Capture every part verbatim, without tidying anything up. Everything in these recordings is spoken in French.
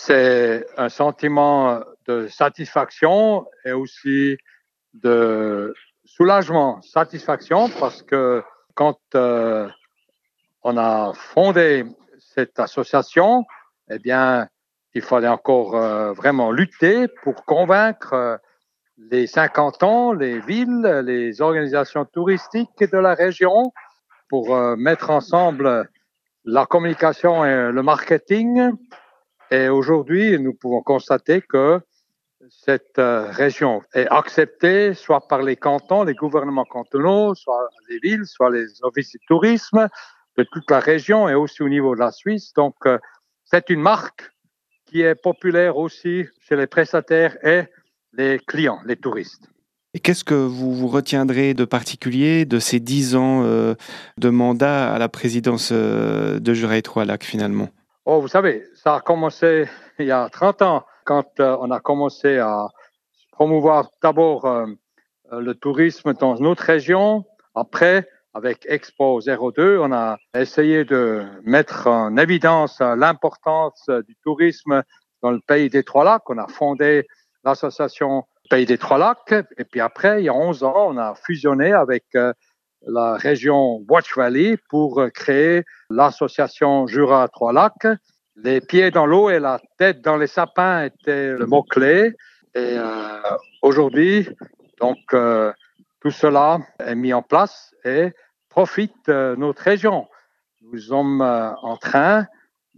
C'est un sentiment de satisfaction et aussi de soulagement. Satisfaction parce que quand euh, on a fondé cette association, eh bien, il fallait encore euh, vraiment lutter pour convaincre euh, les cinquante ans, les villes, les organisations touristiques de la région pour euh, mettre ensemble la communication et le marketing. Et aujourd'hui, nous pouvons constater que cette euh, région est acceptée soit par les cantons, les gouvernements cantonaux, soit les villes, soit les offices du tourisme de toute la région et aussi au niveau de la Suisse. Donc, euh, c'est une marque qui est populaire aussi chez les prestataires et les clients, les touristes. Et qu'est-ce que vous, vous retiendrez de particulier de ces dix ans euh, de mandat à la présidence euh, de Jurey-Trois-Lacs finalement? Oh, vous savez, ça a commencé il y a trente ans quand euh, on a commencé à promouvoir d'abord euh, le tourisme dans notre région. Après, avec Expo zéro deux, on a essayé de mettre en évidence l'importance du tourisme dans le pays des Trois-Lacs. On a fondé l'association Pays des Trois-Lacs. Et puis après, il y a onze ans, on a fusionné avec euh, la région Watch Valley pour créer l'association Jura Trois-Lacs. Les pieds dans l'eau et la tête dans les sapins étaient le mot-clé. Et euh, aujourd'hui, donc, euh, tout cela est mis en place et profite de notre région. Nous sommes euh, en train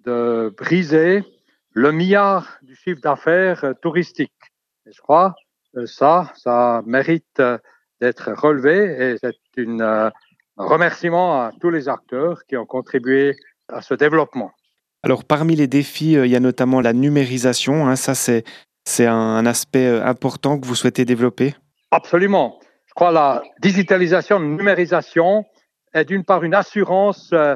de briser le milliard du chiffre d'affaires euh, touristique. Et je crois que ça, ça mérite euh, d'être relevé et c'est une, euh, un remerciement à tous les acteurs qui ont contribué à ce développement. Alors parmi les défis, euh, il y a notamment la numérisation, hein, ça c'est, c'est un, un aspect euh, important que vous souhaitez développer? Absolument. Je crois que la digitalisation, la numérisation est d'une part une assurance euh,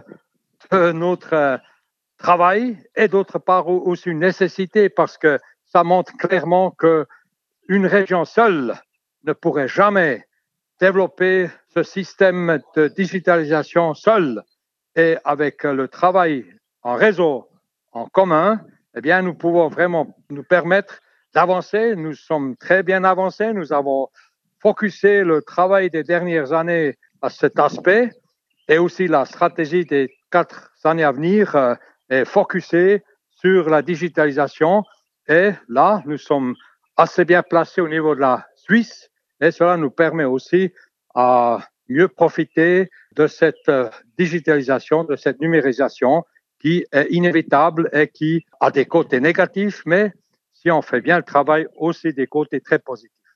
de notre euh, travail et d'autre part aussi une nécessité parce que ça montre clairement qu'une région seule ne pourrait jamais développer ce système de digitalisation seule. Et avec le travail en réseau, en commun, eh bien, nous pouvons vraiment nous permettre d'avancer. Nous sommes très bien avancés. Nous avons focusé le travail des dernières années à cet aspect et aussi la stratégie des quatre années à venir euh, est focusée sur la digitalisation. Et là, nous sommes assez bien placés au niveau de la Suisse et cela nous permet aussi à mieux profiter de cette digitalisation, de cette numérisation qui est inévitable et qui a des côtés négatifs, mais si on fait bien le travail, aussi des côtés très positifs.